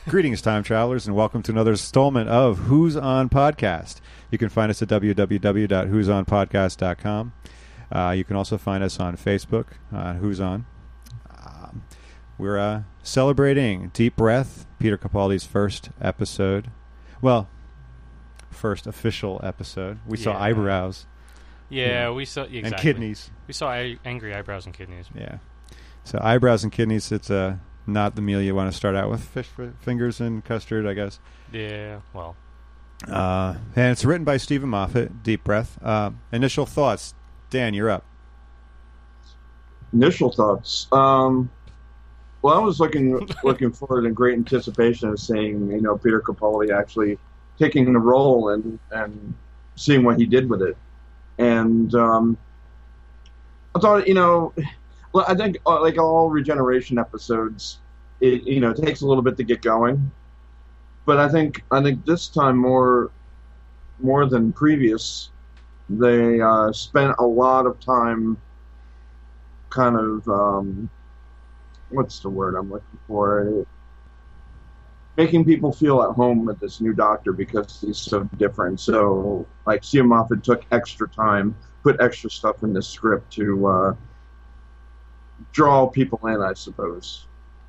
Greetings, time travelers, and welcome to another installment of Who's On Podcast. You can find us at www.who'sonpodcast.com. You can also find us on Facebook, Who's On. We're celebrating Deep Breath, Peter Capaldi's first episode. Well, first official episode. We saw eyebrows. Yeah, we saw exactly. And kidneys. We saw angry eyebrows and kidneys. Yeah. So eyebrows and kidneys, it's not the meal you want to start out with. Fish fingers and custard, I guess. Yeah, well. And it's written by Stephen Moffat, Deep Breath. Initial thoughts. Dan, you're up. Initial thoughts. Well, I was looking forward in great anticipation of seeing, Peter Capaldi actually taking the role and seeing what he did with it. And I thought, I think like all Regeneration episodes, it takes a little bit to get going. But I think this time more than previous, they spent a lot of time kind of what's the word I'm looking for? Making people feel at home with this new Doctor because he's so different. So, like, Stephen Moffat took extra time, put extra stuff in the script to draw people in, I suppose.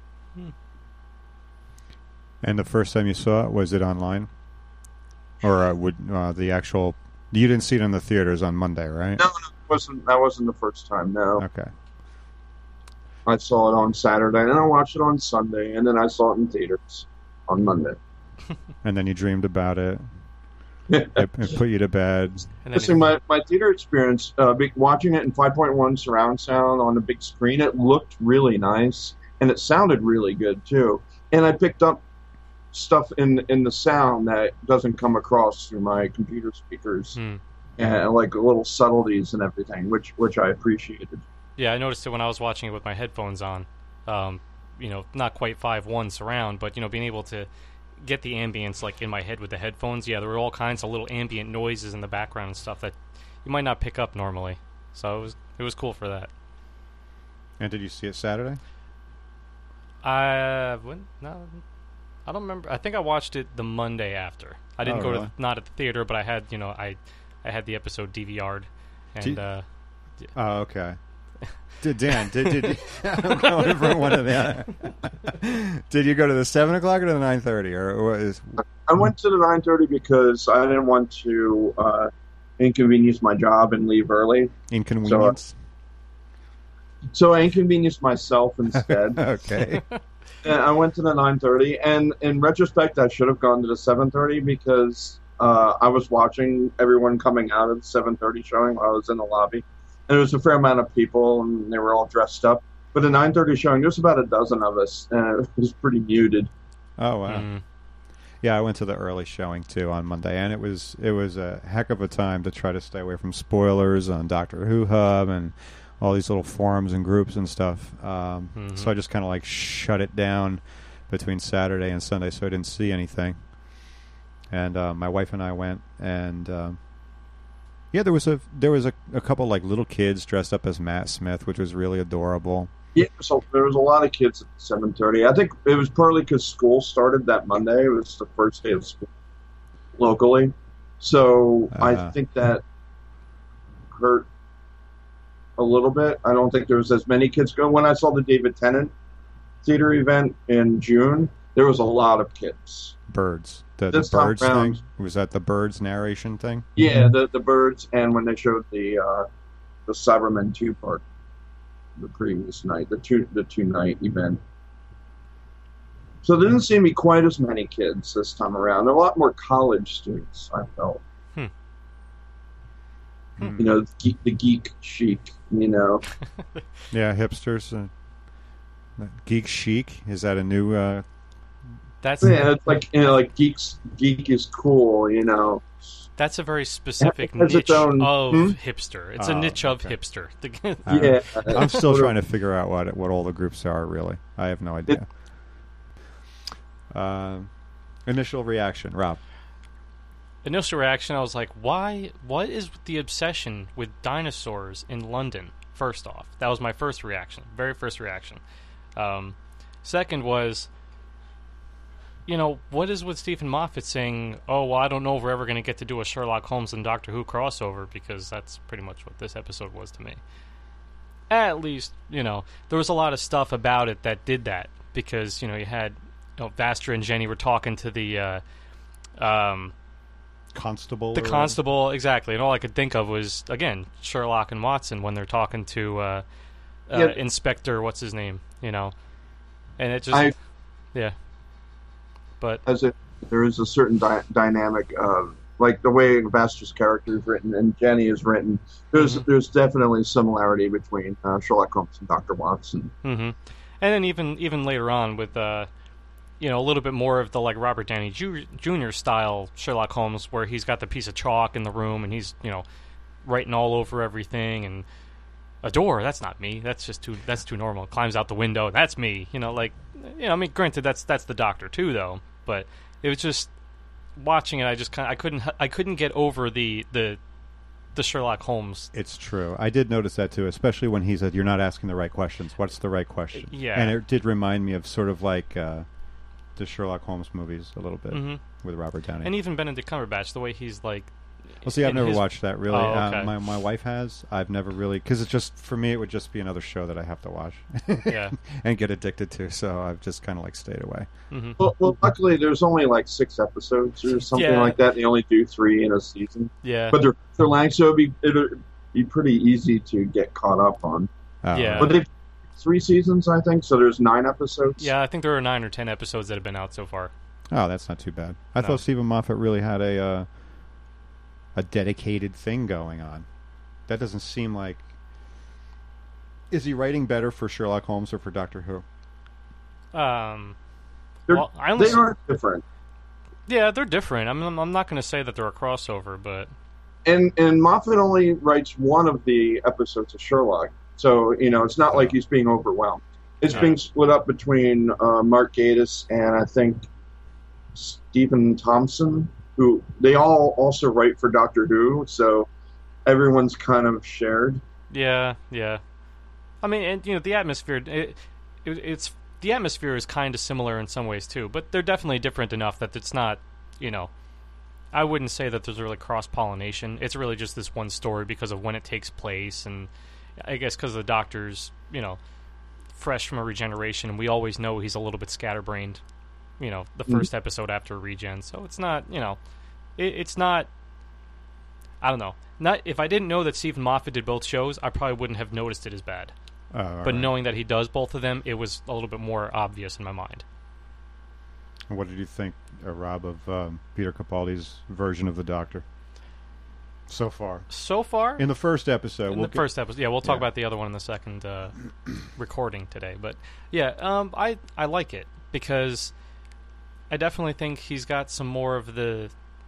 And the first time you saw it, was it online? Or would the actual... You didn't see it in the theaters on Monday, right? No, that wasn't the first time, no. Okay. I saw it on Saturday, and then I watched it on Sunday, and then I saw it in theaters on Monday. And then you dreamed about it. It put you to bed. Listen, my theater experience, watching it in 5.1 surround sound on the big screen, it looked really nice, and it sounded really good, too. And I picked up stuff in the sound that doesn't come across through my computer speakers, and like little subtleties and everything, which I appreciated. Yeah, I noticed it when I was watching it with my headphones on. Not quite 5.1 surround, but being able to get the ambience like in my head with the headphones. Yeah, there were all kinds of little ambient noises in the background and stuff that you might not pick up normally. So it was cool for that. And did you see it Saturday? No, I don't remember. I think I watched it the Monday after. I didn't go not at the theater, but I had I had the episode DVR'd. And oh, okay. Dan, did I'm going for one of the Did you go to the 7 o'clock or to the 9:30, or what is? I went to the 9:30 because I didn't want to inconvenience my job and leave early. Inconvenience. So I inconvenienced myself instead. Okay. And I went to the 9:30, and in retrospect, I should have gone to the 7:30 because I was watching everyone coming out of the 7:30 showing while I was in the lobby. And there was a fair amount of people, and they were all dressed up. But the 9:30 showing, there was about a dozen of us, and it was pretty muted. Oh, wow. Yeah, I went to the early showing, too, on Monday, and it was a heck of a time to try to stay away from spoilers on Doctor Who Hub and all these little forums and groups and stuff. So I just kind of like shut it down between Saturday and Sunday, so I didn't see anything. And my wife and I went, and yeah, there was a couple like little kids dressed up as Matt Smith, which was really adorable. Yeah, so there was a lot of kids at 7:30. I think it was partly because school started that Monday. It was the first day of school locally, so I think that hurt a little bit. I don't think there was as many kids going. When I saw the David Tennant theater event in June, there was a lot of kids. Birds. The Birds thing? Was that the Birds narration thing? Yeah, the Birds, and when they showed the Cybermen 2 part the previous night, the two night event. So there didn't seem to be quite as many kids this time around. There were a lot more college students, I felt. The geek chic, Yeah, hipsters. Geek chic? Is that a new... it's like geek is cool, That's a very specific niche of hipster. It's a niche of hipster. Yeah. I'm still trying to figure out what all the groups are, really. I have no idea. Initial reaction, Rob. Initial reaction, I was like, why? What is the obsession with dinosaurs in London, first off? That was my first reaction. Very first reaction. Second was... what is with Stephen Moffat saying, "Oh, well, I don't know if we're ever going to get to do a Sherlock Holmes and Doctor Who crossover," because that's pretty much what this episode was to me. At least, there was a lot of stuff about it that did that, because you had Vastra and Jenny were talking to the Constable. The constable, exactly, and all I could think of was, again, Sherlock and Watson when they're talking to Inspector, what's his name, and it just, yeah. But there is a certain dynamic of, like, the way Vastra's character is written and Jenny is written. There's definitely a similarity between Sherlock Holmes and Dr. Watson. Mm-hmm. And then even later on with a little bit more of the, like, Robert Downey Jr. style Sherlock Holmes, where he's got the piece of chalk in the room and he's writing all over everything, and a door, that's not me, that's too normal. Climbs out the window, that's me. Granted, that's the Doctor too, though. But it was just watching it. I couldn't get over the Sherlock Holmes. It's true. I did notice that too, especially when he said, "You're not asking the right questions. What's the right question?" Yeah, and it did remind me of sort of like the Sherlock Holmes movies a little bit with Robert Downey, and even Benedict Cumberbatch. The way he's like. Well, see, I've never watched that, really. Oh, okay. My wife has. I've never really... Because it's just... For me, it would just be another show that I have to watch. Yeah. And get addicted to, so I've just kind of, like, stayed away. Mm-hmm. Well, luckily, there's only, like, 6 episodes or something like that. They only do 3 in a season. Yeah. But they're long, so it'd be pretty easy to get caught up on. Yeah. But they've 3 seasons, I think, so there's 9 episodes. Yeah, I think there are 9 or 10 episodes that have been out so far. Oh, that's not too bad. I thought Stephen Moffat really had a dedicated thing going on. That doesn't seem like... Is he writing better for Sherlock Holmes or for Doctor Who? They are different. Yeah, they're different. I'm not going to say that they're a crossover, but... And Moffat only writes one of the episodes of Sherlock, so, it's not like he's being overwhelmed. It's being split up between Mark Gatiss and, I think, Stephen Thompson, who they all also write for Doctor Who, so everyone's kind of shared. Yeah. I mean, and the atmosphere, it's the atmosphere is kind of similar in some ways too, but they're definitely different enough that it's not, I wouldn't say that there's really cross-pollination. It's really just this one story because of when it takes place, and I guess because the Doctor's, fresh from a regeneration, and we always know he's a little bit scatterbrained. The first episode after regen, so it's not, it's not. I don't know. Not if I didn't know that Stephen Moffat did both shows, I probably wouldn't have noticed it as bad. But knowing that he does both of them, it was a little bit more obvious in my mind. What did you think, Rob, of Peter Capaldi's version of the Doctor? So far, in the first episode. First episode, yeah. We'll talk about the other one in the second recording today. But yeah, I like it because. I definitely think he's got more of the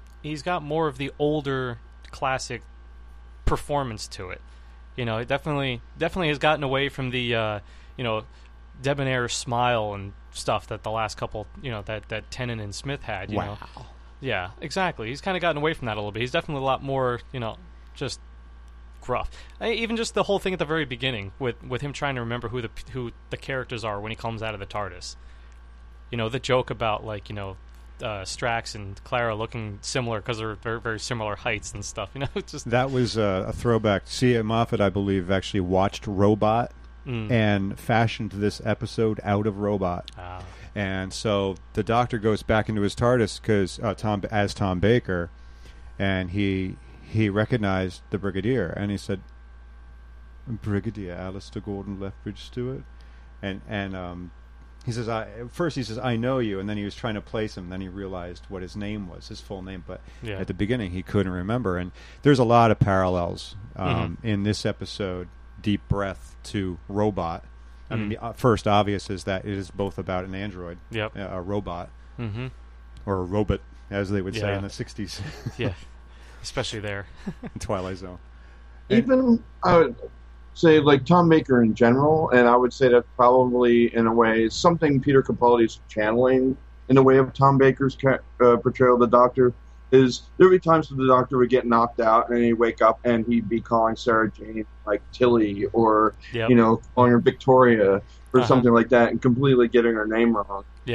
older classic performance to it. It definitely has gotten away from the debonair smile and stuff that the last couple that Tennant and Smith had. You know, yeah, exactly. He's kind of gotten away from that a little bit. He's definitely a lot more just gruff. Even just the whole thing at the very beginning with him trying to remember who the characters are when he comes out of the TARDIS. The joke about, like, Strax and Clara looking similar because they're very, very similar heights and stuff. Just that was a throwback. C. Moffat, I believe, actually watched Robot and fashioned this episode out of Robot. And so the Doctor goes back into his TARDIS because Tom Baker, and he recognized the Brigadier, and he said, "Brigadier Alistair Gordon Lethbridge Stewart," and he says, first he says, "I know you," and then he was trying to place him. Then he realized what his name was, his full name. But at the beginning, he couldn't remember. And there's a lot of parallels in this episode, Deep Breath, to Robot. I mean, the first obvious is that it is both about an android, a robot, or a robot, as they would say in the 60s. Yeah, especially there. In Twilight Zone. Even... say, like, Tom Baker in general, and I would say that probably, in a way, something Peter Capaldi's channeling in the way of Tom Baker's portrayal of the Doctor, is there would be times when the Doctor would get knocked out, and he'd wake up, and he'd be calling Sarah Jane, like, Tilly, or, calling her Victoria, or something like that, and completely getting her name wrong. Yep.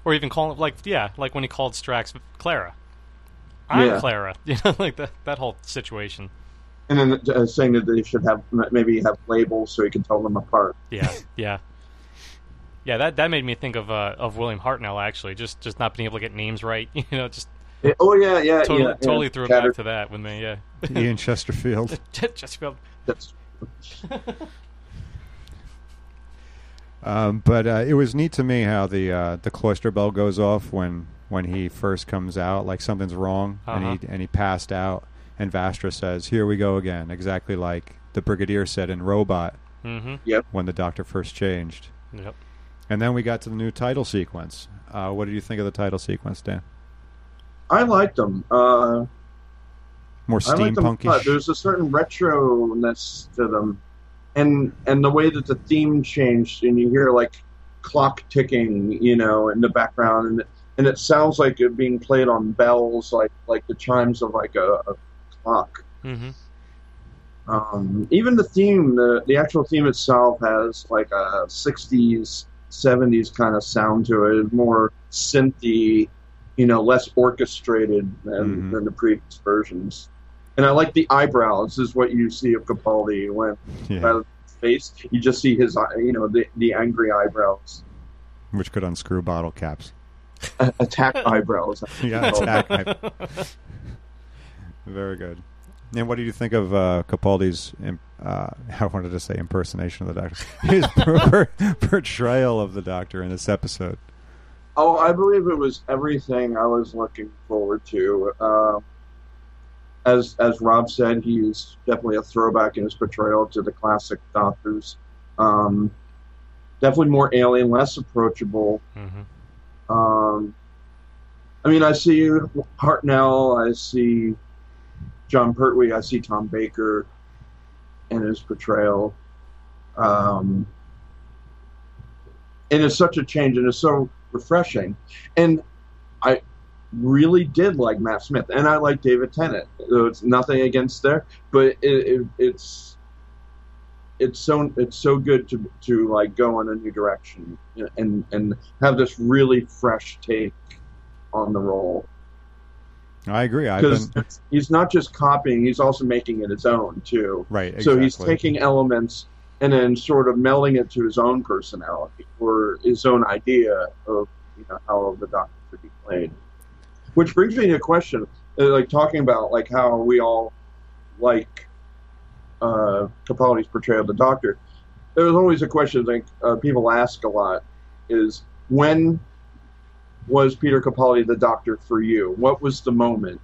or even calling like when he called Strax Clara. I'm Clara, like that whole situation. And then saying that they should maybe have labels so he can tell them apart. Yeah. That made me think of William Hartnell, actually, just not being able to get names right. Just totally threw it back to that with me. Yeah, Ian Chesterfield. Chesterfield. That's. But it was neat to me how the cloister bell goes off when he first comes out, like something's wrong, and he passed out, and Vastra says, "Here we go again," exactly like the Brigadier said in Robot. Mm-hmm. Yep. When the Doctor first changed. Yep. And then we got to the new title sequence. What did you think of the title sequence, Dan? I liked them. More steampunkish. There's a certain retro-ness to them, and the way that the theme changed, and you hear like clock ticking, in the background, and it sounds like it being played on bells, like the chimes of like a clock. Mm-hmm. Even the theme, the actual theme itself has like a 60s, 70s kind of sound to it. It's more synthy, less orchestrated than the previous versions. And I like the eyebrows. This is what you see of Capaldi when out of his face, you just see his, the angry eyebrows. Which could unscrew bottle caps. Attack eyebrows. Yeah, attack eyebrows. Very good. And what do you think of Capaldi's, I wanted to say impersonation of the Doctor, his portrayal of the Doctor in this episode? Oh, I believe it was everything I was looking forward to. As Rob said, he's definitely a throwback in his portrayal to the classic Doctors. Definitely more alien, less approachable. Mm-hmm. I see Hartnell, I see John Pertwee, I see Tom Baker in his portrayal. And it's such a change, and it's so refreshing. And I really did like Matt Smith, and I like David Tennant. It's nothing against there, but it's so good to like go in a new direction and have this really fresh take on the role. I agree. Because he's not just copying; he's also making it his own too. Right. Exactly. So he's taking elements and then sort of melding it to his own personality or his own idea of how the Doctor should be played. Which brings me to a question, like talking about like how we all like Capaldi's portrayal of the Doctor. There's always a question I think people ask a lot: is when was Peter Capaldi the Doctor for you? What was the moment?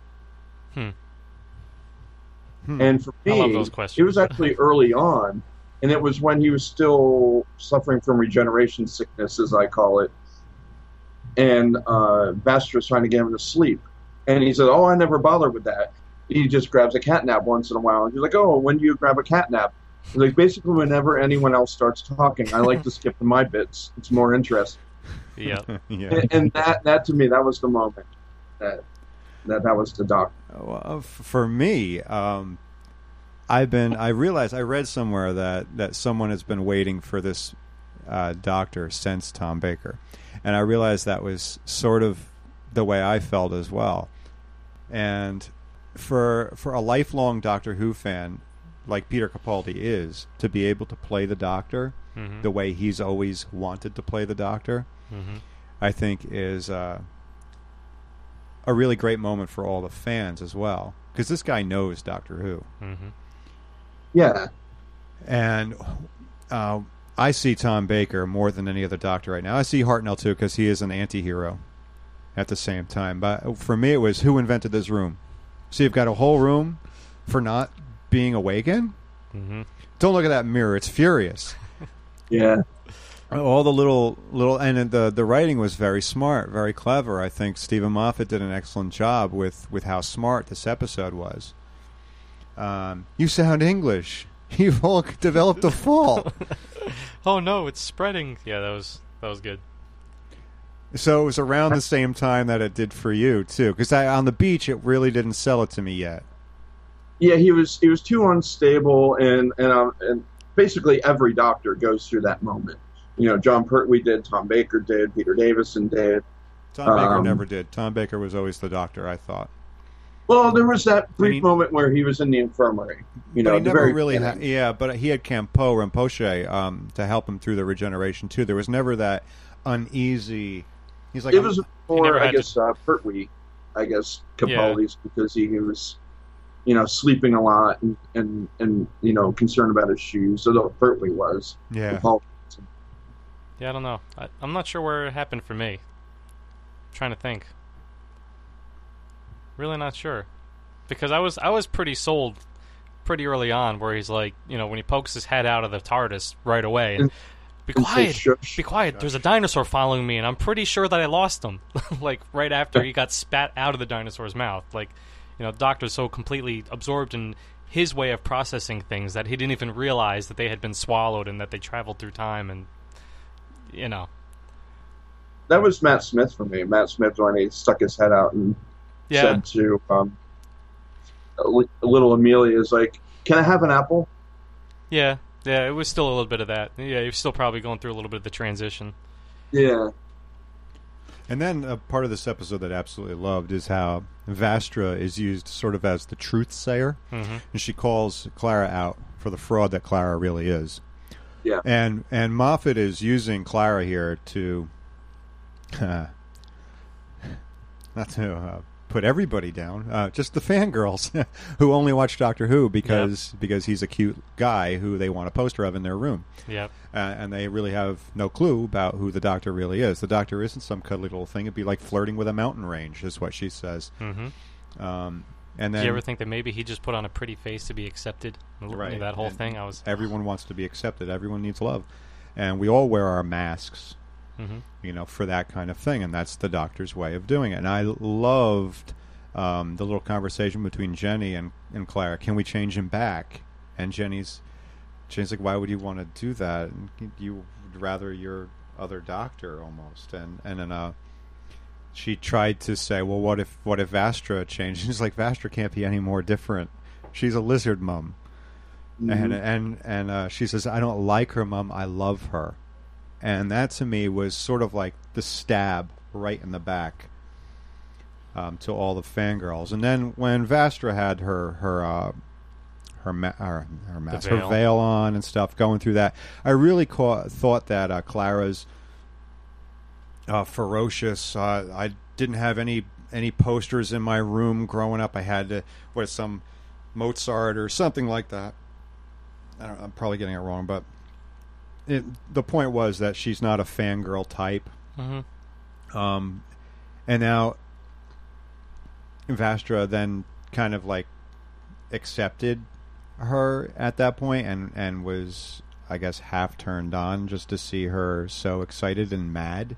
And for me, I love those questions. It was actually early on, and it was when he was still suffering from regeneration sickness, as I call it, and Vastra was trying to get him to sleep. And he said, "Oh, I never bother with that. He just grabs a cat nap once in a while." And he's like, "Oh, when do you grab a cat nap?" He's like, basically, whenever anyone else starts talking, I like to skip to my bits. It's more interesting. Yeah. And that to me, that was the moment that was the Doctor. Well, for me, I read somewhere that someone has been waiting for this Doctor since Tom Baker, and I realized that was sort of the way I felt as well. And for a lifelong Doctor Who fan like Peter Capaldi is, to be able to play the Doctor the way he's always wanted to play the Doctor, I think is a really great moment for all the fans as well, because this guy knows Doctor Who. Yeah. And I see Tom Baker more than any other Doctor right now. I see Hartnell too, because he is an anti-hero at the same time. But for me, it was who invented this room. So you've got a whole room for not being awakened? Don't look at that mirror. It's furious. Yeah. All the little and the writing was very smart, very clever. I think Stephen Moffat did an excellent job with how smart this episode was. You sound English. You've all developed a fall. Oh no, it's spreading. Yeah, that was good. So it was around the same time that it did for you too, because on the beach it really didn't sell it to me yet. Yeah, he was too unstable, and basically every Doctor goes through that moment. John Pertwee did, Tom Baker did, Peter Davison did. Tom Baker never did. Tom Baker was always the doctor, I thought. Well, there was that brief moment where he was in the infirmary. You know, but he never really had. Yeah, but he had Campo Rinpoche to help him through the regeneration too. There was never that uneasy. He's like it was more, I guess, Pertwee. I guess Capaldi's because he was, you know, sleeping a lot and you know, concerned about his shoes. So Pertwee was. Yeah. Yeah, I don't know. I'm not sure where it happened for me. I'm trying to think. Really not sure, because I was pretty sold pretty early on, where he's like, you know, when he pokes his head out of the TARDIS right away and be quiet, be quiet. There's a dinosaur following me, and I'm pretty sure that I lost him. Like right after he got spat out of the dinosaur's mouth. Like, you know, Doctor's so completely absorbed in his way of processing things that he didn't even realize that they had been swallowed and that they traveled through time, and you know. That was Matt Smith for me. Matt Smith, when he stuck his head out and said to little Amelia, is like, "Can I have an apple?" Yeah, it was still a little bit of that. Yeah, you're still probably going through a little bit of the transition. Yeah. And then a part of this episode that I absolutely loved is how Vastra is used sort of as the truth sayer, and she calls Clara out for the fraud that Clara really is. Yeah. And Moffat is using Clara here to not to put everybody down, just the fangirls who only watch Doctor Who because he's a cute guy who they want a poster of in their room. Yep. And they really have no clue about who the Doctor really is. The Doctor isn't some cuddly little thing. It'd be like flirting with a mountain range, is what she says. Mm-hmm. And then, did you ever think that maybe he just put on a pretty face to be accepted? Right. That whole thing. Everyone wants to be accepted. Everyone needs love, and we all wear our masks. You know, for that kind of thing, and that's the Doctor's way of doing it. And I loved the little conversation between Jenny and Clara. Can we change him back? And Jenny's like, why would you want to do that? And you would rather your other doctor almost. And then she tried to say, well, what if Vastra changed? She's like, Vastra can't be any more different. She's a lizard mum. And she says, I don't like her, Mum. I love her. And that, to me, was sort of like the stab right in the back to all the fangirls. And then when Vastra had her veil on and stuff, going through that, I really thought that Clara's ferocious. I didn't have any posters in my room growing up. I had to with some Mozart or something like that. I'm probably getting it wrong, but the point was that she's not a fangirl type. And now Vastra then kind of like accepted her at that point and was, I guess, half turned on just to see her so excited and mad.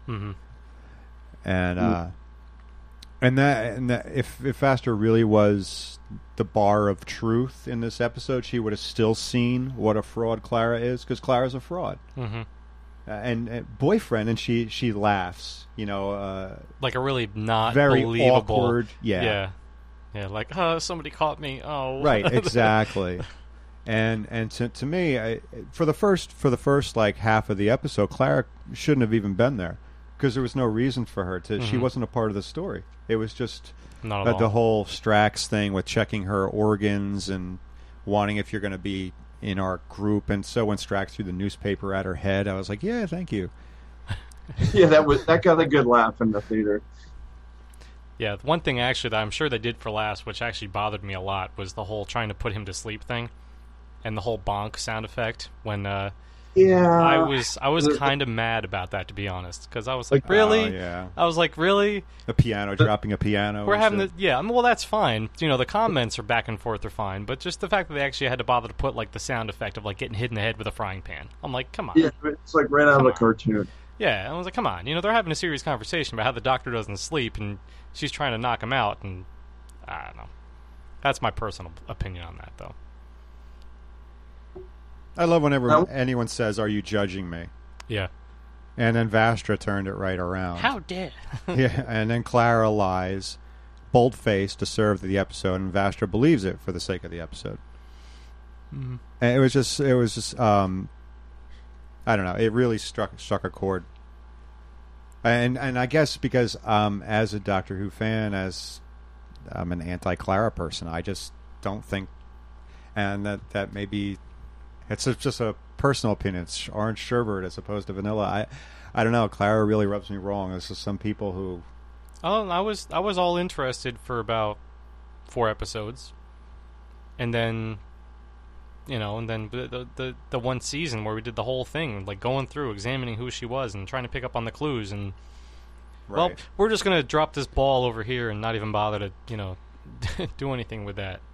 And that if Vastra really was the bar of truth in this episode, she would have still seen what a fraud Clara is, because Clara's a fraud. And boyfriend, and she laughs, you know, like a really not very believable, awkward, yeah, like, somebody caught me. Oh, right, exactly. And to me, for the first like half of the episode, Clara shouldn't have even been there, because there was no reason for her to. She wasn't a part of the story. It was just the whole Strax thing with checking her organs and wanting if you're going to be in our group. And so when Strax threw the newspaper at her head, I was like, yeah, thank you. Yeah, that got a good laugh in the theater. Yeah, one thing actually that I'm sure they did for last, which actually bothered me a lot, was the whole trying to put him to sleep thing, and the whole bonk sound effect when. I was kind of mad about that, to be honest, because I was like, really? Yeah. I was like, really? A piano, dropping a piano. We're having well, that's fine. You know, the comments are back and forth are fine, but just the fact that they actually had to bother to put like the sound effect of like getting hit in the head with a frying pan. I'm like, come on. Yeah, it's like right out of a cartoon. Yeah, I was like, come on. You know, they're having a serious conversation about how the Doctor doesn't sleep, and she's trying to knock him out, and I don't know. That's my personal opinion on that, though. I love whenever anyone says, "Are you judging me?" Yeah. And then Vastra turned it right around. How dare? Yeah, and then Clara lies, bold-faced, to serve the episode, and Vastra believes it for the sake of the episode. And it was just, I don't know. It really struck a chord And I guess because as a Doctor Who fan, as I'm an anti-Clara person, I just don't think, and that may be, it's just a personal opinion. It's orange sherbet as opposed to vanilla. I don't know. Clara really rubs me wrong. There's just some people who. Oh, I was all interested for about 4 episodes, and then, the one season where we did the whole thing, like going through, examining who she was, and trying to pick up on the clues, and well, we're just gonna drop this ball over here and not even bother to, do anything with that.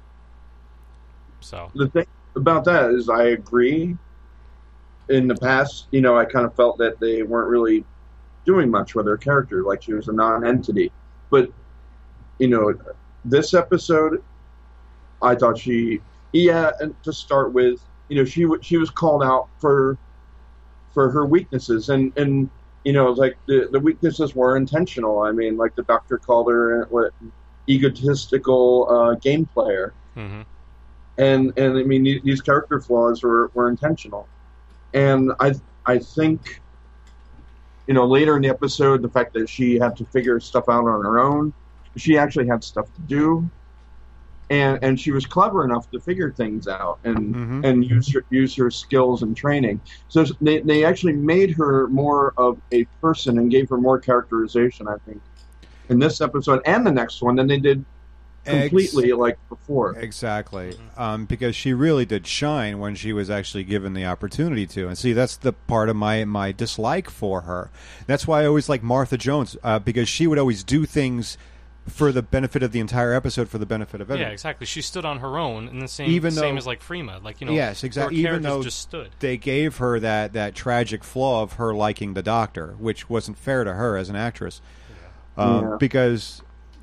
So the thing about that is, I agree. In the past, I kind of felt that they weren't really doing much with her character, like she was a non-entity. But, this episode, I thought and to start with, she was called out for her weaknesses, and like the weaknesses were intentional. I mean, like the Doctor called her egotistical game player, and I mean these character flaws were intentional. And I think, later in the episode, the fact that she had to figure stuff out on her own, she actually had stuff to do, and she was clever enough to figure things out and use her skills and training. So they actually made her more of a person and gave her more characterization, I think, in this episode and the next one than they did completely like before. Exactly. Because she really did shine when she was actually given the opportunity to. And see, that's the part of my dislike for her. That's why I always like Martha Jones, because she would always do things for the benefit of the entire episode, for the benefit of everyone. Yeah, exactly. She stood on her own, and the same as like Freema. Like, yes, exactly. Even though just stood. They gave her that tragic flaw of her liking the Doctor, which wasn't fair to her as an actress. Because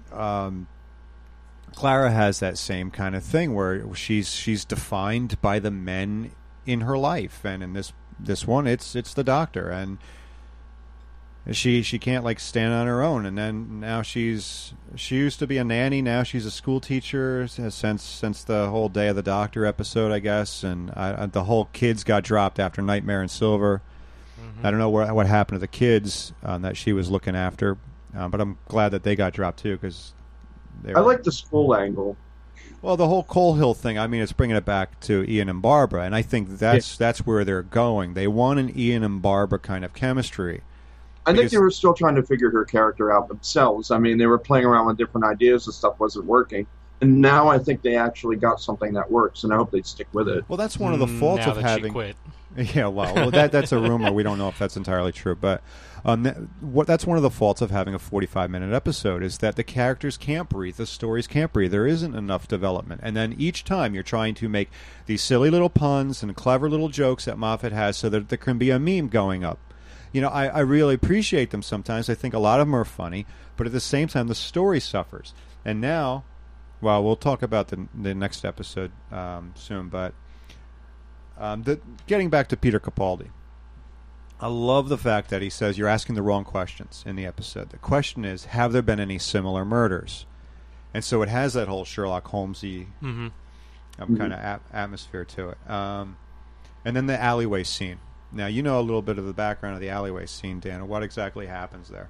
Clara has that same kind of thing where she's defined by the men in her life, and in this one, it's the Doctor, and she can't like stand on her own. And then now she used to be a nanny, now she's a school teacher since the whole Day of the Doctor episode, I guess, and the whole kids got dropped after Nightmare in Silver. I don't know what happened to the kids that she was looking after, but I'm glad that they got dropped too, because. I like the school angle. Well, the whole Coal Hill thing, I mean, it's bringing it back to Ian and Barbara, and I think that's where they're going. They want an Ian and Barbara kind of chemistry. I think they were still trying to figure her character out themselves. I mean, they were playing around with different ideas and stuff wasn't working. And now I think they actually got something that works, and I hope they stick with it. Well, that's one of the faults of having. She quit. Yeah, well, that's a rumor. We don't know if that's entirely true, but that's one of the faults of having a 45-minute episode, is that the characters can't breathe, the stories can't breathe. There isn't enough development, and then each time you're trying to make these silly little puns and clever little jokes that Moffat has, so that there can be a meme going up. I really appreciate them sometimes. I think a lot of them are funny, but at the same time, the story suffers. And now, well, we'll talk about the next episode soon, but getting back to Peter Capaldi, I love the fact that he says you're asking the wrong questions in the episode. The question is, have there been any similar murders? And so it has that whole Sherlock Holmesy kind of atmosphere to it. And then the alleyway scene. Now, you know a little bit of the background of the alleyway scene, Dan. What exactly happens there?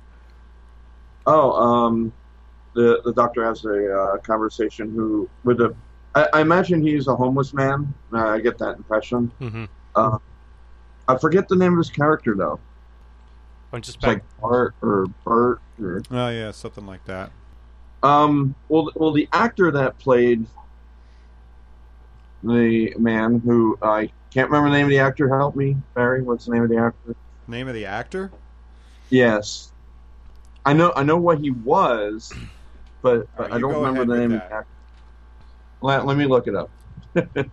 The Doctor has a conversation I imagine he's a homeless man. I get that impression. I forget the name of his character, though. It's like Bart or Bert. Or... Oh, yeah, something like that. Well, the actor that played the man who... I can't remember the name of the actor. Help me, Barry. What's the name of the actor? Name of the actor? Yes. I know what he was, but I don't remember the name of the actor. Let me look it up. It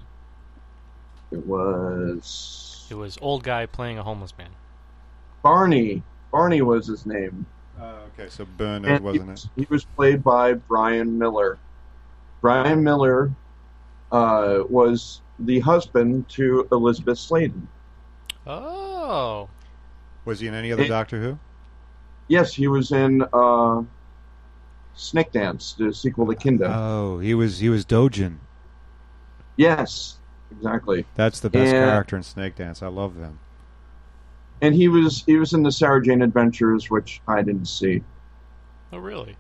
was old guy playing a homeless man. Barney. Barney was his name. Okay, so Bernard, wasn't it? He was played by Brian Miller. Brian Miller was the husband to Elizabeth Sladen. Oh. Was he in any other Doctor Who? Yes, he was in Snake Dance, the sequel to Kinda. Oh, he was Dojin. Yes, exactly. That's the best character in Snake Dance. I love them. And he was in the Sarah Jane Adventures, which I didn't see. Oh, really?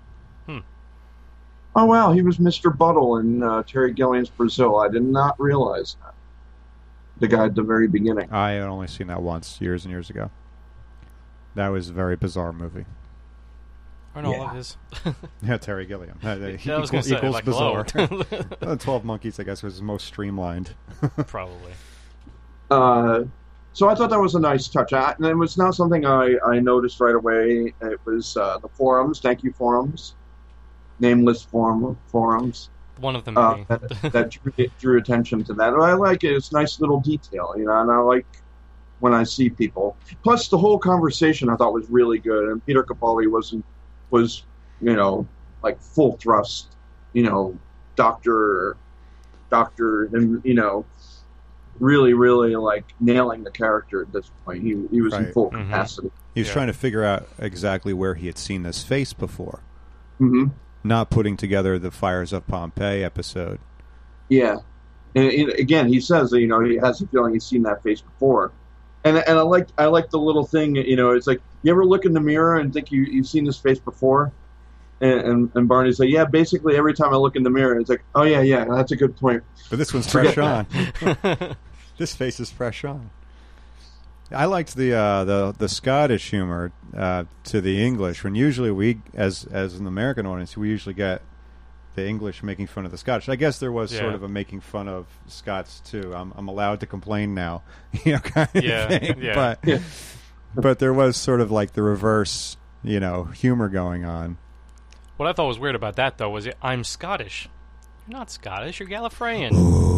Oh wow, he was Mr. Buttle in Terry Gilliam's Brazil. I did not realize that. The guy at the very beginning. I had only seen that once, years and years ago. That was a very bizarre movie. Aren't all of his? Yeah, Terry Gilliam. He I was going to say, equals like, bizarre. hello. 12 Monkeys, I guess, was most streamlined. Probably. So I thought that was a nice touch. And it was not something I noticed right away. It was the forums. Thank you, forums. Nameless forums. One of the many. that drew attention to that. I like it. It's a nice little detail, and I like when I see people. Plus, the whole conversation I thought was really good, and Peter Capaldi was like full thrust, doctor, and really, really like nailing the character at this point. He was in full capacity. He was trying to figure out exactly where he had seen this face before. Mm-hmm. Not putting together the Fires of Pompeii episode. Yeah, and again, he says that, he has a feeling he's seen that face before, and I like the little thing. It's like, you ever look in the mirror and think you've seen this face before, and Barney's like, yeah, basically every time I look in the mirror, it's like, oh yeah, that's a good point. But this one's fresh on. This face is fresh on. I liked the Scottish humor to the English, when usually we, as an American audience, we usually get the English making fun of the Scottish. I guess there was sort of a making fun of Scots too. I'm allowed to complain now, kind of thing. Yeah. But there was sort of like the reverse, humor going on. What I thought was weird about that, though, was I'm Scottish. You're not Scottish. You're Gallifreyan.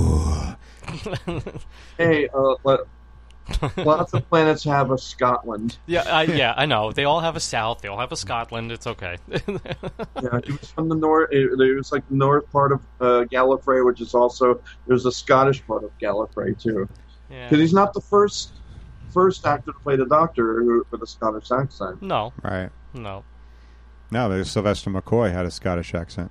Hey, lots of planets have a Scotland. Yeah, I know. They all have a South. They all have a Scotland. It's okay. Yeah, he was from the north. It was like the north part of Gallifrey, which is also, there's a Scottish part of Gallifrey too. Because he's not the first actor to play the Doctor with a Scottish accent. No. Right. No. No, Sylvester McCoy had a Scottish accent.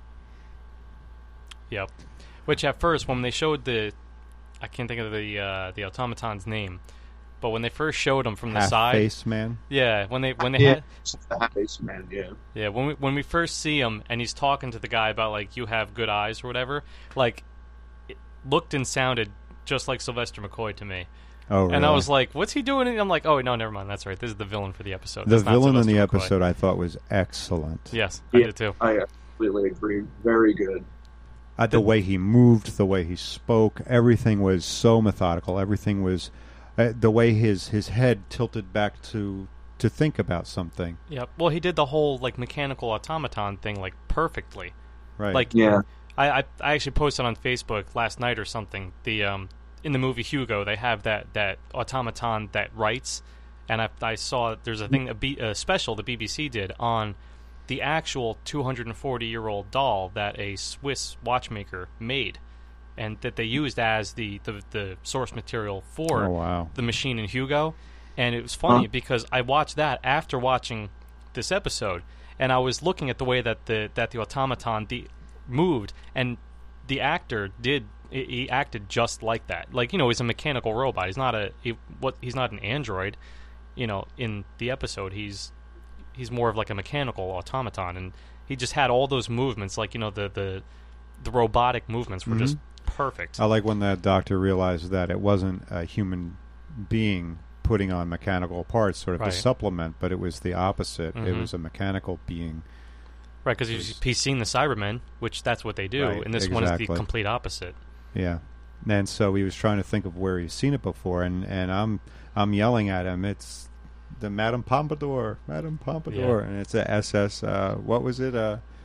Yep. Which at first, when they showed I can't think of the automaton's name, but when they first showed him from the side, Half-face man. Yeah, when they had the half-face man, yeah. Yeah, when we first see him and he's talking to the guy about like, you have good eyes or whatever, like, it looked and sounded just like Sylvester McCoy to me. Oh, really? And I was like, what's he doing? And I'm like, oh no, never mind. That's right. This is the villain for the episode. The That's not villain in Sylvester the McCoy. episode I thought was excellent. Yes, I did too. I completely agree. Very good. The way he moved, the way he spoke, everything was so methodical. Everything was the way his head tilted back to think about something. Yeah. Well, he did the whole like mechanical automaton thing like perfectly. Right. Like, yeah. I actually posted on Facebook last night or something. In the movie Hugo, they have that automaton that writes, and I saw there's a thing, a special the BBC did on the actual 240-year-old doll that a Swiss watchmaker made, and that they used as the source material for the machine in Hugo. And it was funny because I watched that after watching this episode, and I was looking at the way that the automaton moved, and the actor he acted just like that. Like, he's a mechanical robot. He's not he's not an android. In the episode, he's more of like a mechanical automaton, and he just had all those movements, like, the robotic movements were just perfect. I like when that doctor realized that it wasn't a human being putting on mechanical parts sort of to supplement, but it was the opposite. It was a mechanical being. Right, because he's seen the Cybermen, which that's what they do, and this one is the complete opposite. Yeah, and so he was trying to think of where he's seen it before, and I'm yelling at him. It's the Madame Pompadour, and it's a SS. What was it?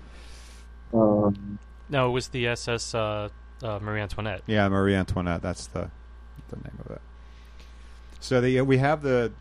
No, it was the SS Marie Antoinette. Yeah, Marie Antoinette. That's the name of it. So we have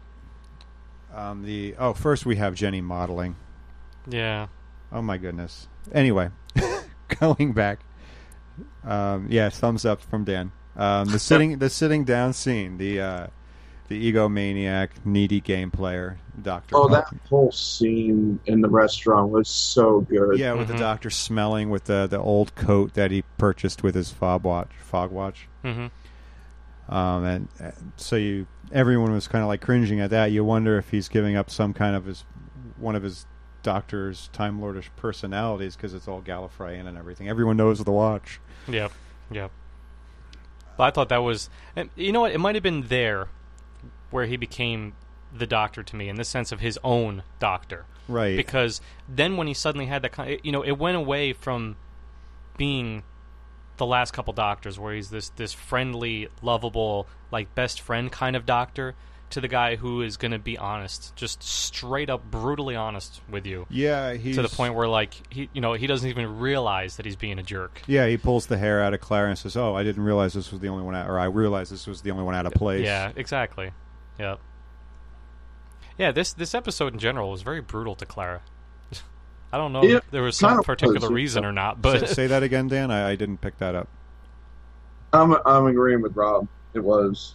first we have Jenny modeling. Yeah. Oh my goodness. Anyway, going back. Thumbs up from Dan. The sitting down scene, the egomaniac, needy game player, Dr. Oh, that whole scene in the restaurant was so good. Yeah, with the doctor smelling with the old coat that he purchased with his fog watch. Mm-hmm. and so everyone was kind of like cringing at that. You wonder if he's giving up some kind of one of his Doctor's Time Lordish personalities because it's all Gallifreyan and everything. Everyone knows the Watch. Yep. But I thought that was, and you know what? It might have been there where he became the Doctor to me in the sense of his own Doctor, right? Because then when he suddenly had that kind, it went away from being the last couple Doctors where he's this friendly, lovable, like best friend kind of Doctor, to the guy who is going to be honest, just straight up brutally honest with you. Yeah, he's to the point where like he doesn't even realize that he's being a jerk. Yeah, he pulls the hair out of Clara and says, "Oh, I didn't realize this was the only one or I realized this was the only one out of place." Yeah, exactly. Yep. Yeah, this episode in general was very brutal to Clara. I don't know if there was some particular reason or not, but say that again, Dan. I didn't pick that up. I'm agreeing with Rob. It was.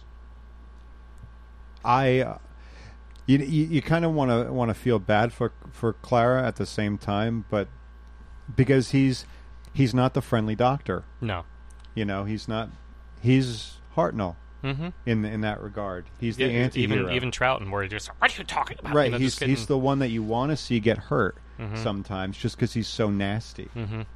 You kind of want to feel bad for Clara at the same time, but because he's not the friendly Doctor. No, he's not. He's Hartnell in that regard. He's the anti-hero. Even Troughton, where he just, what are you talking about? Right, he's the one that you want to see get hurt sometimes, just because he's so nasty.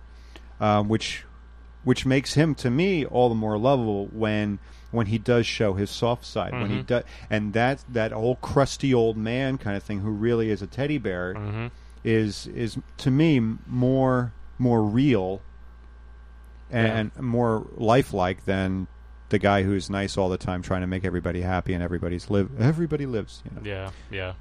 Which makes him, to me, all the more lovable when he does show his soft side, when he does, and that old crusty old man kind of thing, who really is a teddy bear, is to me more real and more lifelike than the guy who's nice all the time, trying to make everybody happy and everybody lives. Yeah.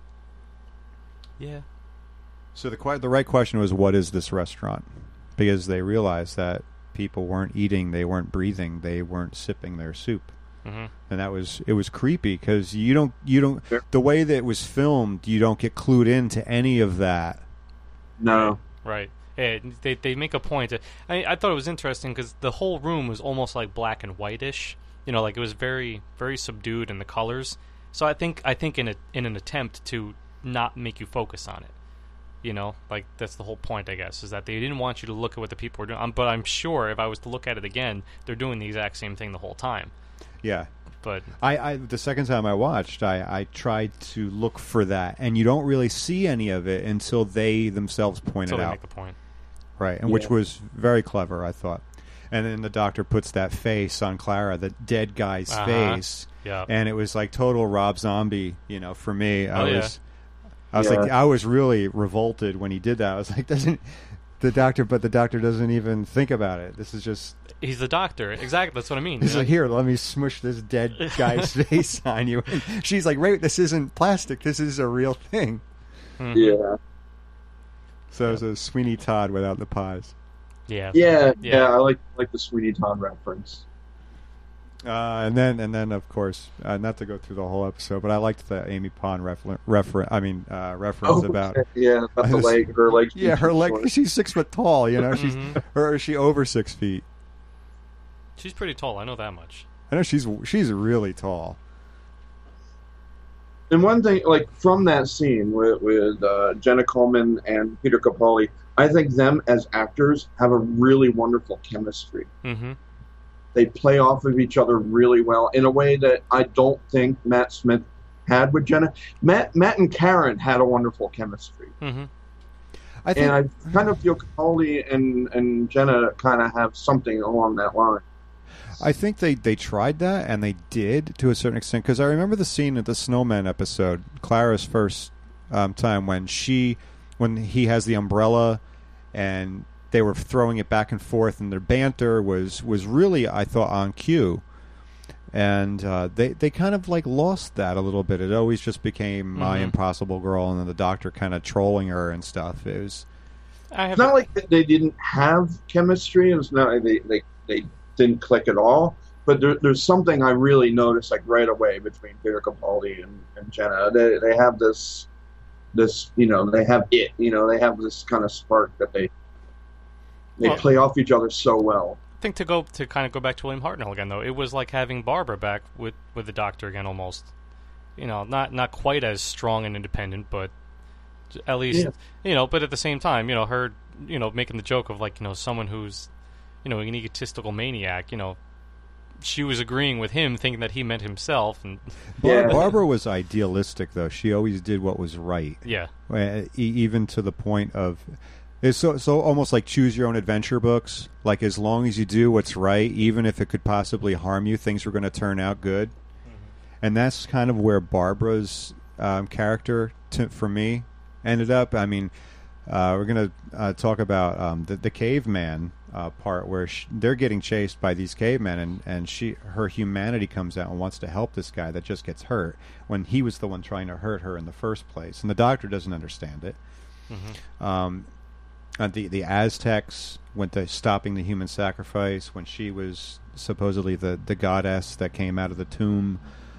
So the right question was, what is this restaurant? Because they realized that people weren't eating, they weren't breathing, they weren't sipping their soup, and it was creepy because you don't the way that it was filmed, you don't get clued into any of that. No, right. They make a point. I thought it was interesting because the whole room was almost like black and whitish. Like it was very very subdued in the colors. So I think in an attempt to not make you focus on it. Like that's the whole point, I guess, is that they didn't want you to look at what the people were doing. But I'm sure if I was to look at it again, they're doing the exact same thing the whole time. Yeah. But I the second time I watched, I tried to look for that, and you don't really see any of it until they themselves point it out. Until they make the point. Right, and which was very clever, I thought. And then the Doctor puts that face on Clara, the dead guy's face. Yeah. And it was like total Rob Zombie, for me. I Yeah. I was really revolted when he did that. I was like, the Doctor doesn't even think about it. This is just... He's the Doctor. Exactly. That's what I mean. He's like, here, let me smush this dead guy's face on you. And she's like, Ray, this isn't plastic. This is a real thing. Yeah. So it was a Sweeney Todd without the pies. Yeah. I like the Sweeney Todd reference. And then of course, not to go through the whole episode, but I liked the Amy Pond reference about about the leg, her legs. Yeah, her leg. She's 6 foot tall. Is she over 6 feet? She's pretty tall. I know that much. I know she's really tall. And one thing, like from that scene with Jenna Coleman and Peter Capaldi, I think them as actors have a really wonderful chemistry. They play off of each other really well in a way that I don't think Matt Smith had with Jenna. Matt and Karen had a wonderful chemistry. I kind of feel Capaldi and Jenna kind of have something along that line. I think they tried that, and they did to a certain extent, because I remember the scene at the Snowman episode, Clara's first time when he has the umbrella and they were throwing it back and forth, and their banter was really, I thought, on cue. And they kind of like lost that a little bit. It always just became my impossible girl, and then the Doctor kind of trolling her and stuff. It was. It's not like they didn't have chemistry. It's not like they didn't click at all. But there's something I really noticed like right away between Peter Capaldi and Jenna. They have this they have they have this kind of spark that they play off each other so well. I think to kind of go back to William Hartnell again, though, it was like having Barbara back with the Doctor again, almost. Not quite as strong and independent, but at least But at the same time, her making the joke of like someone who's an egotistical maniac. she was agreeing with him, thinking that he meant himself. And Yeah. Barbara was idealistic, though. She always did what was right. yeah, Even to the point of... It's so almost like choose your own adventure books. Like, as long as you do what's right, even if it could possibly harm you, things are going to turn out good. And that's kind of where Barbara's character, for me, ended up. I mean, we're going to talk about the caveman part where they're getting chased by these cavemen, and her humanity comes out and wants to help this guy that just gets hurt when he was the one trying to hurt her in the first place. And the doctor doesn't understand it. The Aztecs went to stopping the human sacrifice when she was supposedly the goddess that came out of the tomb.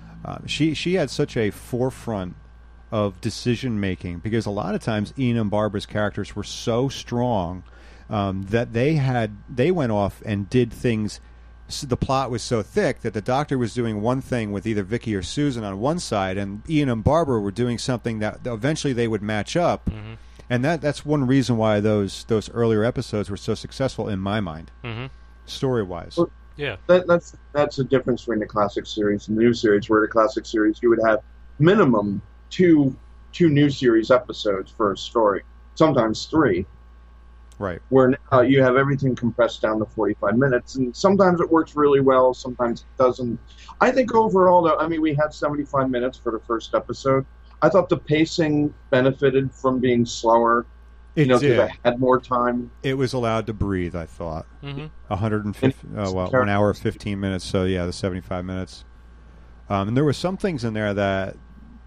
She had such a forefront of decision making because a lot of times Ian and Barbara's characters were so strong that they went off and did things. The plot was so thick that the doctor was doing one thing with either Vicky or Susan on one side, and Ian and Barbara were doing something that eventually they would match up. And that's one reason why those earlier episodes were so successful in my mind, story-wise. Well, yeah. That's the difference between the classic series and the new series, where the classic series you would have minimum two new series episodes for a story, sometimes 3. Right. Where now you have everything compressed down to 45 minutes, and sometimes it works really well, sometimes it doesn't. I think overall, though, I mean, we had 75 minutes for the first episode. I thought the pacing benefited from being slower, because I had more time. It was allowed to breathe, I thought. 150, 1 hour, 15 minutes, so yeah, the 75 minutes. And there were some things in there that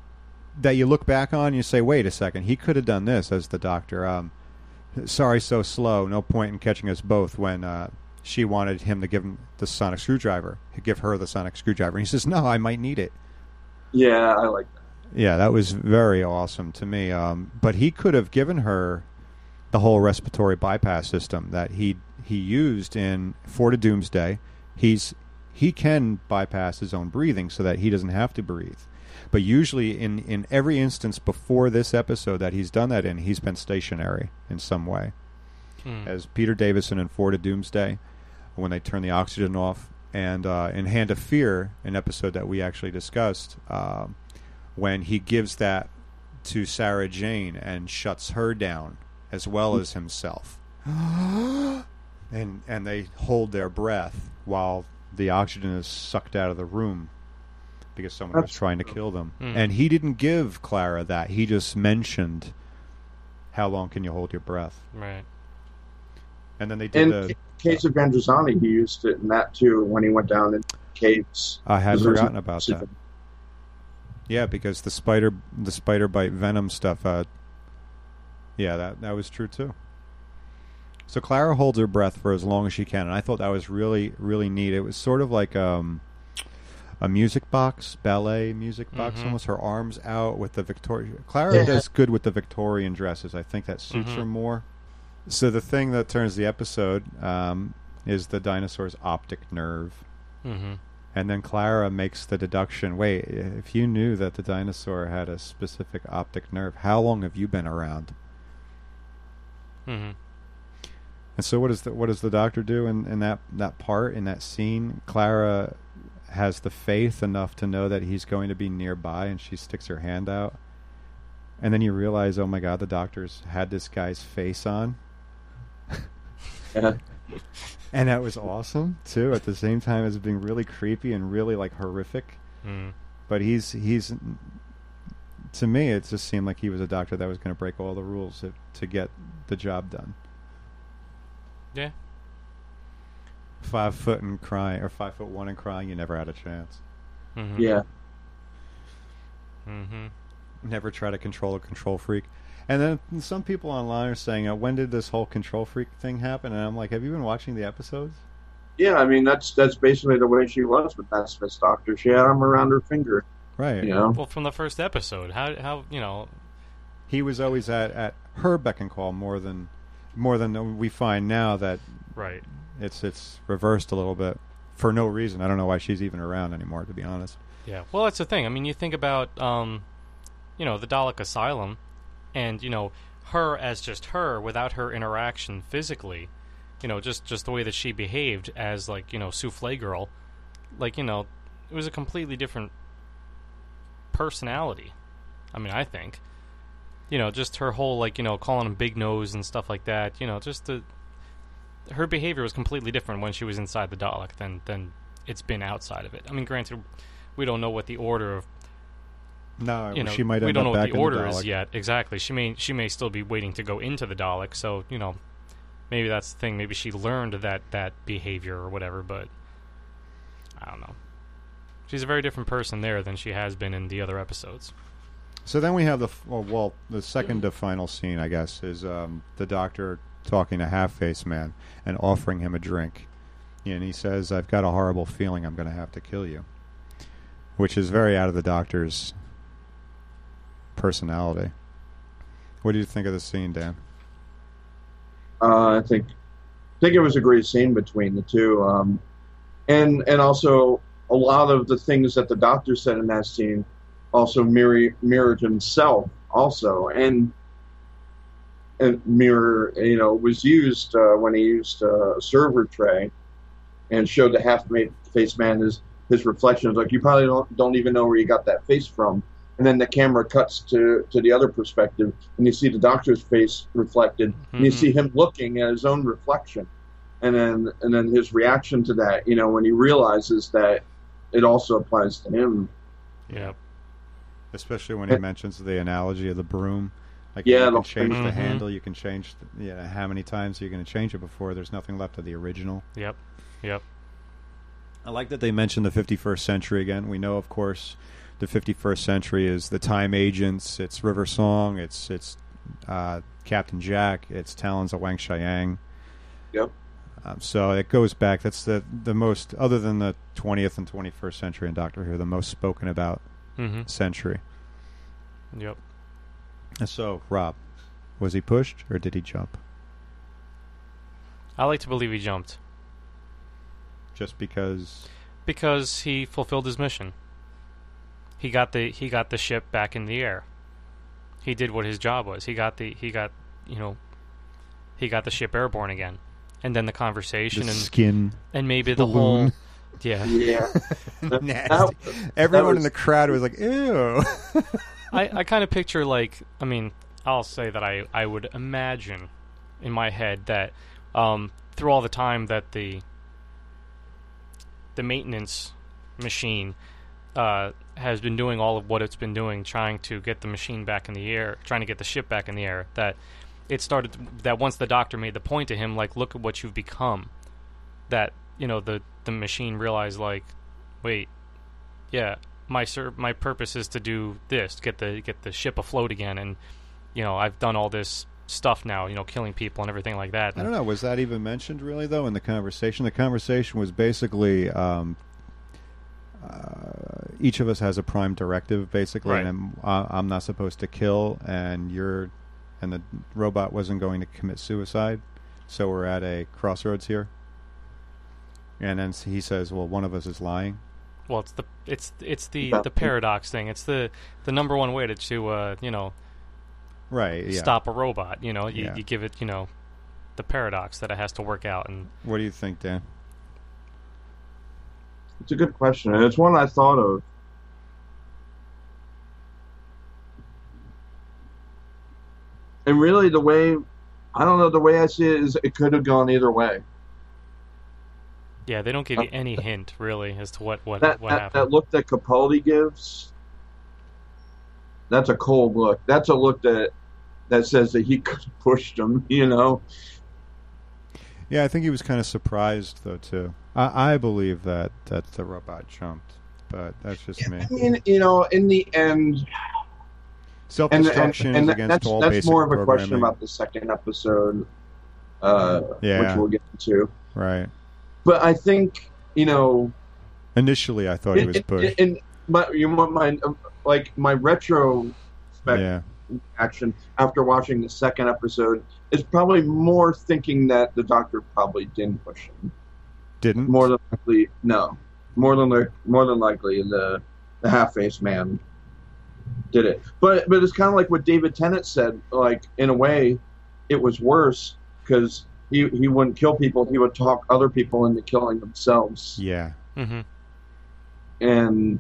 you look back on and you say, wait a second, he could have done this as the doctor. Sorry, so slow, no point in catching us both, when she wanted him to give him the sonic screwdriver, give her the sonic screwdriver. And he says, no, I might need it. Yeah, I like that. Yeah, that was very awesome to me. But he could have given her the whole respiratory bypass system that he used in Fort of Doomsday. He can bypass his own breathing so that he doesn't have to breathe. But usually in every instance before this episode that he's done that in, he's been stationary in some way. As Peter Davison in Fort of Doomsday, when they turn the oxygen off, and in Hand of Fear, an episode that we actually discussed, when he gives that to Sarah Jane and shuts her down as well as himself. and they hold their breath while the oxygen is sucked out of the room because someone was trying to kill them. And he didn't give Clara that. He just mentioned, how long can you hold your breath? Right. And then they did in case of Androzani, he used it in that too when he went down in caves. I had forgotten about that. Yeah, because the spider bite venom stuff. Yeah, that was true too. So Clara holds her breath for as long as she can, and I thought that was really, really neat. It was sort of like a music box, ballet music box, almost. Her arms out with the Victorian. Clara does good with the Victorian dresses. I think that suits her more. So the thing that turns the episode is the dinosaur's optic nerve. And then Clara makes the deduction, wait, if you knew that the dinosaur had a specific optic nerve, how long have you been around? And so what does the doctor do in that part, in that scene? Clara has the faith enough to know that he's going to be nearby, and she sticks her hand out. And then you realize, oh my God, the doctor's had this guy's face on. And that was awesome too, at the same time as being really creepy and really like horrific. But he's to me, it just seemed like he was a doctor that was going to break all the rules to get the job done. Yeah. 5 foot and crying, or 5'1" and crying, you never had a chance. Yeah. Never try to control a control freak. And then some people online are saying, when did this whole control freak thing happen? And I'm like, have you been watching the episodes? Yeah, I mean, that's basically the way she was with that Smith's doctor. She had him around her finger. Right. You know? Well, from the first episode, how he was always at her beck and call more than we find now that right. It's reversed a little bit for no reason. I don't know why she's even around anymore, to be honest. Yeah. Well, that's the thing. I mean, you think about the Dalek Asylum. And, her as just her, without her interaction physically, just the way that she behaved as, like, Souffle Girl, like, it was a completely different personality. I mean, I think, just her whole, like, calling him Big Nose and stuff like that. Just her behavior was completely different when she was inside the Dalek than it's been outside of it. I mean, granted, we don't know what the order of she might we end don't know up what back the in order the Dalek. is yet. Exactly. She may still be waiting to go into the Dalek. So maybe that's the thing. Maybe she learned that behavior or whatever. But I don't know. She's a very different person there than she has been in the other episodes. So then we have the second to final scene, I guess, is the Doctor talking to Half-Face Man and offering him a drink. And he says, "I've got a horrible feeling I'm going to have to kill you," which is very out of the Doctor's personality. What do you think of the scene, Dan? I think it was a great scene between the two, and also a lot of the things that the Doctor said in that scene also mirrored himself also, and mirror was used when he used a server tray and showed the half-face man his reflections. Like, you probably don't even know where you got that face from. And then the camera cuts to the other perspective, and you see the Doctor's face reflected, and you see him looking at his own reflection, and then his reaction to that. When he realizes that it also applies to him. Yeah. Especially when he mentions the analogy of the broom. Like, yeah, you can change the handle, you can change how many times you're going to change it before there's nothing left of the original. Yep. I like that they mentioned the 51st century again. We know, of course, the 51st century is the Time Agents, it's River Song, it's Captain Jack, it's Talons of Wang Chiang. Yep. So it goes back. That's the most, other than the 20th and 21st century in Doctor Who, the most spoken about century. Yep. So, Rob, was he pushed or did he jump? I like to believe he jumped. Just because? Because he fulfilled his mission. He got the ship back in the air. He did what his job was. He got the ship airborne again. And then the conversation and maybe the whole Yeah. Nasty. Everyone in the crowd was like, ew. I kind of picture, like, I mean, I'll say that I would imagine in my head that through all the time that the maintenance machine has been doing all of what it's been doing, trying to get the machine back in the air, trying to get the ship back in the air, that it started that once the Doctor made the point to him, like, look at what you've become, that the machine realized, like, wait, yeah, my purpose is to do this, get the ship afloat again, and I've done all this stuff now, killing people and everything like that. I don't know, was that even mentioned really though in the conversation? The conversation was basically each of us has a prime directive, basically, right. And I'm not supposed to kill, and the robot wasn't going to commit suicide, so we're at a crossroads here. And then he says, "Well, one of us is lying." Well, it's the paradox thing. It's the number one way to right, yeah. stop a robot. You give it the paradox that it has to work out. And what do you think, Dan? It's a good question, and it's one I thought of. And really, the way I see it is, it could have gone either way. Yeah, they don't give you any hint really as to what happened. That look that Capaldi gives, that's a cold look. That's a look that says that he could have pushed him. Yeah, I think he was kind of surprised though too. I believe that the robot jumped, but that's just me. I mean, in the end, self-destruction is against all basic that's more of a programming. question about the second episode, which Yeah. we'll get into. Right. But I think, Initially, I thought he was pushed. But you want my retro action after watching the second episode is probably more thinking that the Doctor probably didn't push him. Didn't? More than likely, no. More than likely, the half-faced man did it. But it's kind of like what David Tennant said. Like, in a way, it was worse because he wouldn't kill people. He would talk other people into killing themselves. Yeah. Mm-hmm. and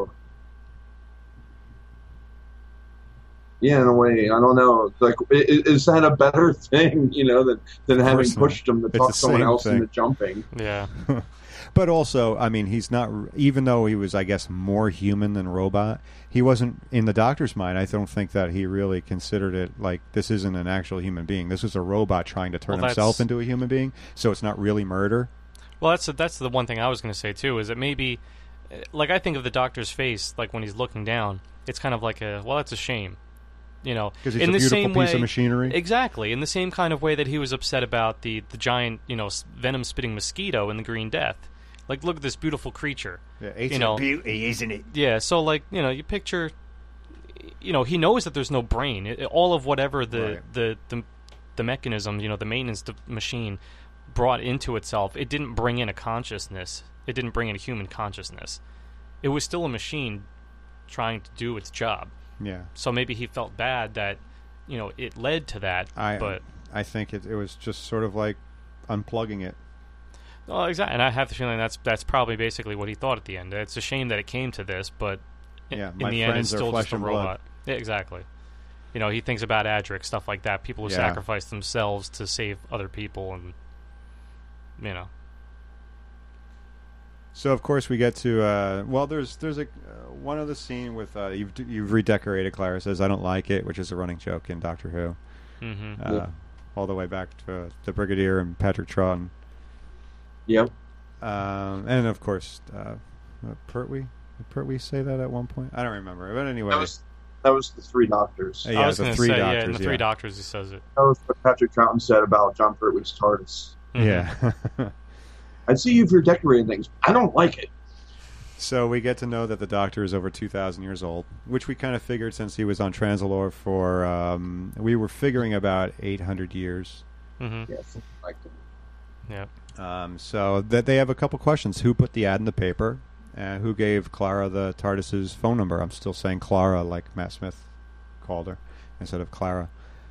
yeah, in a way, I don't know. It's like, is that a better thing, than Of having course not. pushed him to It's talk the someone same else thing. into jumping? Yeah. But also, I mean, he's not, even though he was, I guess, more human than robot, he wasn't, in the doctor's mind, I don't think that he really considered it like this isn't an actual human being. This is a robot trying to turn Well, himself that's- into a human being, so it's not really murder. Well, that's the one thing I was going to say too. Is that maybe, like I think of the doctor's face, like when he's looking down, it's kind of like it's a shame, Because he's in a the beautiful same piece way, of machinery. Exactly, in the same kind of way that he was upset about the giant, venom spitting mosquito in the Green Death. Like, look at this beautiful creature. Yeah, it's you know, a beauty, isn't it? Yeah, so like you picture, he knows that there's no brain. All of whatever the mechanism, the maintenance machine brought into itself, it didn't bring in a consciousness. It didn't bring in a human consciousness. It was still a machine trying to do its job. Yeah. So maybe he felt bad that it led to that. But I think it was just sort of like unplugging it. well, exactly, and I have the feeling that's probably basically what he thought at the end. It's a shame that it came to this, but Yeah, in my the end, it's friends are still flesh just a and blood. robot. Yeah, exactly. He thinks about Adric, stuff like that. People who Yeah. sacrifice themselves to save other people, and So of course we get to there's a one other scene with you've redecorated. Clara says I don't like it, which is a running joke in Doctor Who, Mm-hmm. all the way back to the Brigadier and Patrick Troughton, Yep. and of course Pertwee. Did Pertwee say that at one point? I don't remember, but anyway, That was the Three Doctors. Yeah, I was the going to Three say, Doctors, in the yeah. Three Doctors, he says it. That was what Patrick Troughton said about John Pertwee's TARDIS. Mhm. yeah. I see you've redecorated things. I don't like it. So we get to know that the Doctor is over 2,000 years old, which we kind of figured since he was on Transalore for, we were figuring about 800 years. Mm-hmm. Yeah, something like that. Yeah. So that they have a couple questions. Who put the ad in the paper? And who gave Clara the TARDIS's phone number? I'm still saying Clara like Matt Smith called her instead of Clara.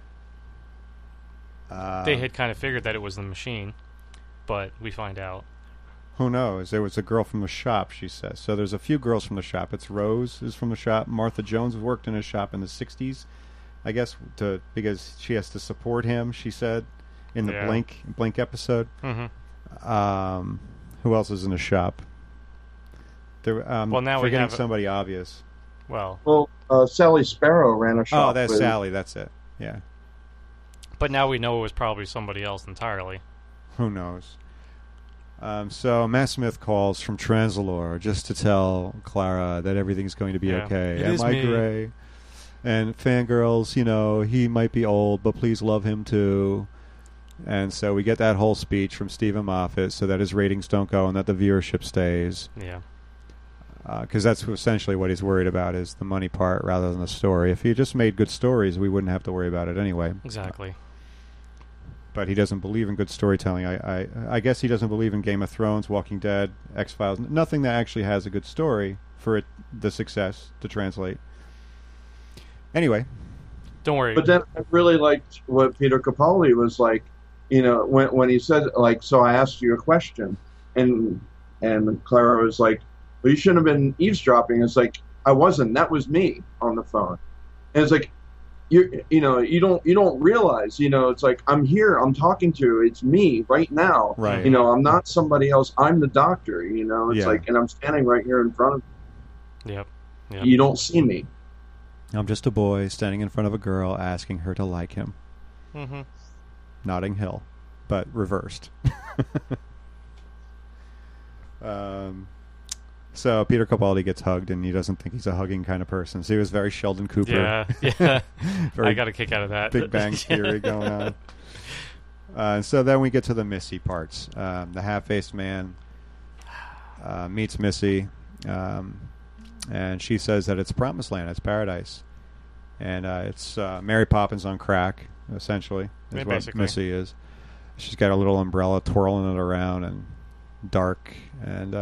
They had kind of figured that it was the machine, but we find out. Who knows? There was a girl from the shop, she says. So there's a few girls from the shop. It's Rose is from the shop. Martha Jones worked in his shop in the 60s, I guess, because she has to support him, she said, in the Yeah. Blink episode. Mm-hmm. Who else is in the shop? There, Well, now we forgetting have- somebody obvious. Well, Sally Sparrow ran a shop. Oh, that's with- Sally. That's it. Yeah. but now we know it was probably somebody else entirely. Who knows? So Matt Smith calls from Transalore just to tell Clara that everything's going to be Yeah. okay. It Am is I me. gray? And fangirls, he might be old, but please love him too. And so we get that whole speech from Stephen Moffat so that his ratings don't go and that the viewership stays. Yeah. Because that's essentially what he's worried about is the money part rather than the story. If he just made good stories, we wouldn't have to worry about it anyway. Exactly. But he doesn't believe in good storytelling. I guess he doesn't believe in Game of Thrones, Walking Dead, X-Files. Nothing that actually has a good story for the success to translate. Anyway. Don't worry. But then I really liked what Peter Capaldi was like, when he said, like, so I asked you a question, and Clara was like, well, you shouldn't have been eavesdropping. It's like, I wasn't. That was me on the phone. And it's like, you don't realize, it's like, I'm here, I'm talking to you, it's me right now. Right. I'm not somebody else. I'm the doctor, it's Yeah. like, and I'm standing right here in front of Yep. you. Yep. You don't see me. I'm just a boy standing in front of a girl asking her to like him. Mm-hmm. Notting Hill, but reversed. So Peter Capaldi gets hugged, and he doesn't think he's a hugging kind of person. So he was very Sheldon Cooper. Yeah. Yeah. Very I got a kick out of that. Big Bang Theory going on. So then we get to the Missy parts. The half-faced man meets Missy, and she says that it's promised land, it's paradise, and it's Mary Poppins on crack, essentially, is Yeah, what basically. Missy is. She's got a little umbrella twirling it around and dark, and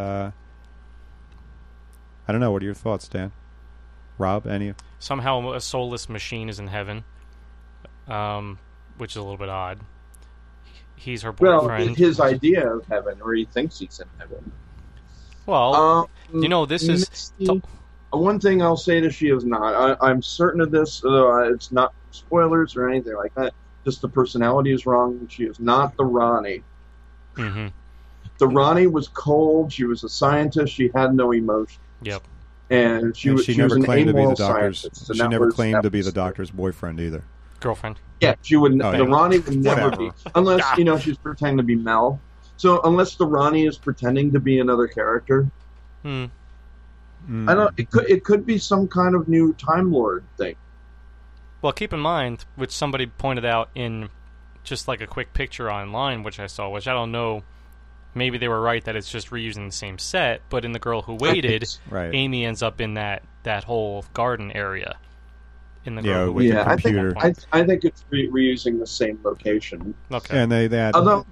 I don't know. What are your thoughts, Dan? Rob, any? Somehow a soulless machine is in heaven, which is a little bit odd. He's her Well, boyfriend. his idea of heaven, or he thinks he's in heaven. Well, this is... Misty, one thing I'll say that she is not. I'm certain of this. It's not spoilers or anything like that. Just the personality is wrong. She is not the Ronnie. Mm-hmm. The Ronnie was cold. She was a scientist. She had no emotion. Yep. And she was never an claimed to be the amoral doctor's. scientist. She never claimed to be the doctor's boyfriend either. Girlfriend. Yeah, she would. Oh, the yeah. Ronnie would never be, unless she's pretending to be Mel. So unless the Ronnie is pretending to be another character, Hmm. I don't. It could be some kind of new Time Lord thing. Well, keep in mind, which somebody pointed out in just like a quick picture online, which I saw, which I don't know, maybe they were right that it's just reusing the same set, but in The Girl Who Waited, Right. Amy ends up in that whole garden area. In The Girl Yeah, Who with the Waited. computer. I think it's reusing the same location. Okay. And they had... Although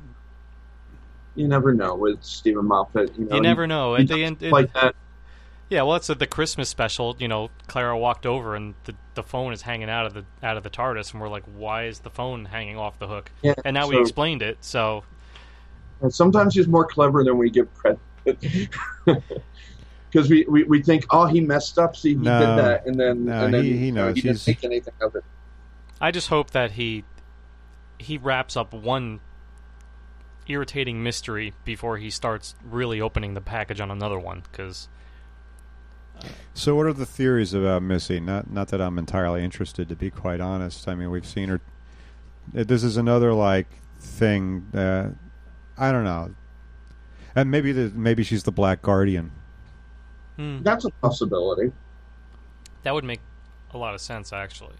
you never know with Stephen Moffat. You never know. He At the does end, like that. yeah, well, it's at the Christmas special. Clara walked over and the phone is hanging out of the TARDIS, and we're like, why is the phone hanging off the hook? Yeah, And now we explained it. So And sometimes he's more clever than we give credit. Because we think, oh, he messed up. See, he did that, and then he knows. he didn't make anything of it. I just hope that he wraps up one irritating mystery before he starts really opening the package on another one. Because So what are the theories about Missy? Not that I'm entirely interested, to be quite honest. I mean, we've seen her... This is another, thing that... I don't know. And maybe she's the Black Guardian. That's a possibility. that would make a lot of sense, actually.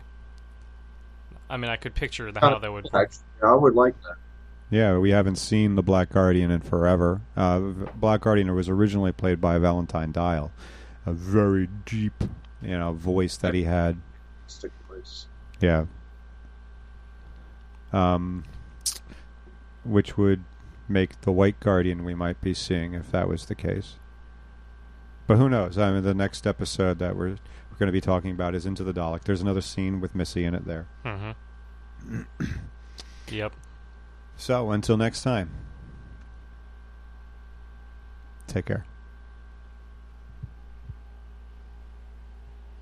I mean, I could picture how they would... Actually, I would like that. Yeah, we haven't seen the Black Guardian in forever. Black Guardian was originally played by Valentine Dial. A very deep, voice that he had. Stick voice. Yeah. Which would make the White Guardian we might be seeing if that was the case. But who knows? I mean, the next episode that we're going to be talking about is Into the Dalek. There's another scene with Missy in it there. Mm-hmm. Yep. So, until next time. Take care.